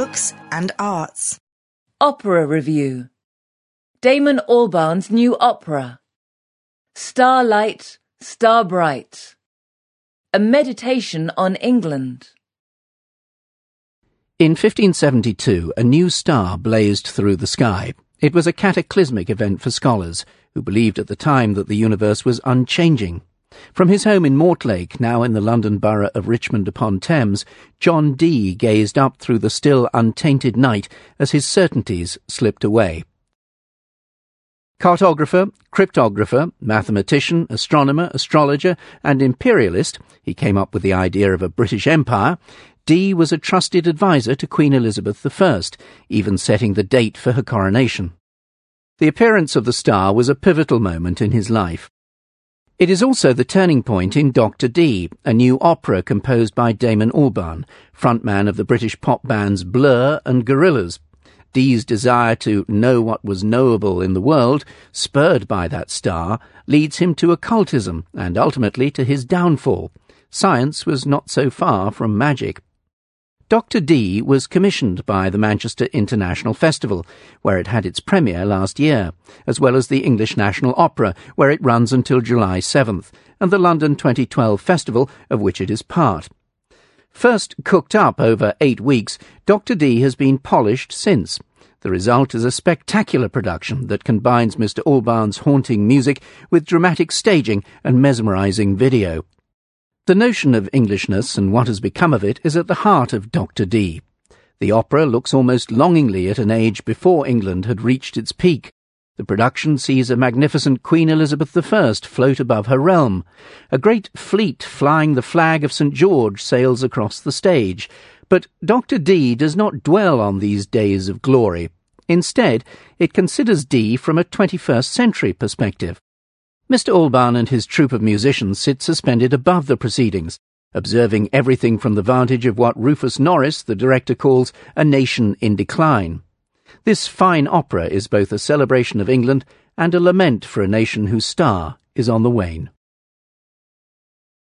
books and arts. Opera Review. Damon Albarn's new opera. Starlight, Starbright. A meditation on England. In 1572, a new star blazed through the sky. It was a cataclysmic event for scholars, who believed at the time that the universe was unchanging. From his home in Mortlake, now in the London borough of Richmond-upon-Thames, John Dee gazed up through the still untainted night as his certainties slipped away. Cartographer, cryptographer, mathematician, astronomer, astrologer, and imperialist, he came up with the idea of a British Empire. Dee was a trusted adviser to Queen Elizabeth I, even setting the date for her coronation. The appearance of the star was a pivotal moment in his life. It is also the turning point in Dr. Dee, a new opera composed by Damon Albarn, frontman of the British pop bands Blur and Gorillaz. Dee's desire to know what was knowable in the world, spurred by that star, leads him to occultism and ultimately to his downfall. Science was not so far from magic. Dr. Dee was commissioned by the Manchester International Festival, where it had its premiere last year, as well as the English National Opera, where it runs until July 7th, and the London 2012 Festival, of which it is part. First cooked up over 8 weeks, Dr. Dee has been polished since. The result is a spectacular production that combines Mr. Albarn's haunting music with dramatic staging and mesmerising video. The notion of Englishness and what has become of it is at the heart of Dr. Dee. The opera looks almost longingly at an age before England had reached its peak. The production sees a magnificent Queen Elizabeth I float above her realm. A great fleet flying the flag of St. George sails across the stage. But Dr. Dee does not dwell on these days of glory. Instead, it considers Dee from a 21st century perspective. Mr. Albarn and his troupe of musicians sit suspended above the proceedings, observing everything from the vantage of what Rufus Norris, the director, calls a nation in decline. This fine opera is both a celebration of England and a lament for a nation whose star is on the wane.